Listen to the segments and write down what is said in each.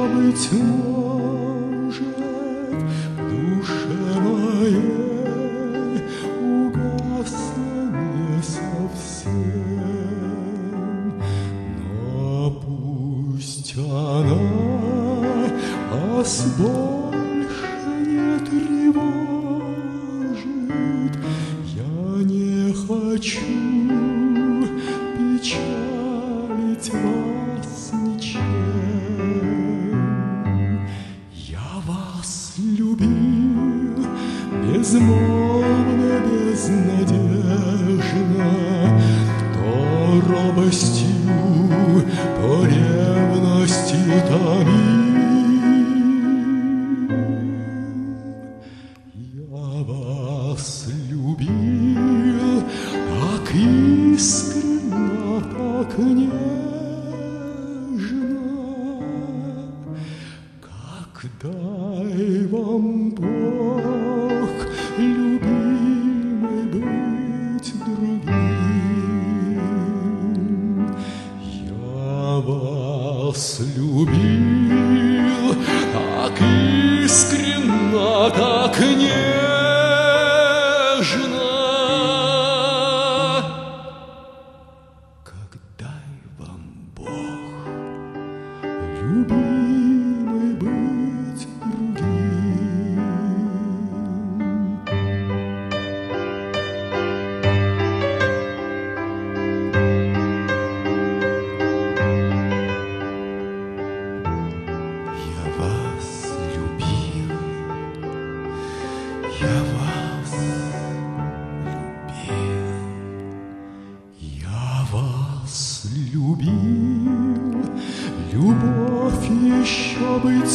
быть может, в душе моей угасла не совсем. Но пусть она вас больше не тревожит, я не хочу печалить вас ничем. Я вас любил безмолвно, безнадежно, то робостью, то ревностью томим. Я вас любил так искренно, так нежно, как дай вам Бог, любимой, быть другим. Я вас любил так искренно, так нежно, как дай вам Бог, любимой, быть другим. Я вас любил, я вас любил, я вас любил. Любовь еще, быть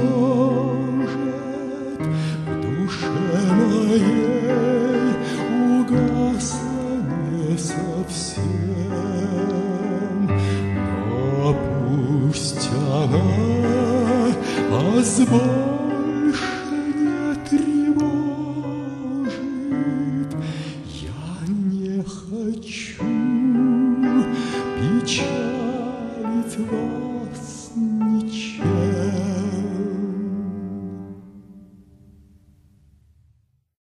может, в душе моей угасла не совсем. Но пусть она вас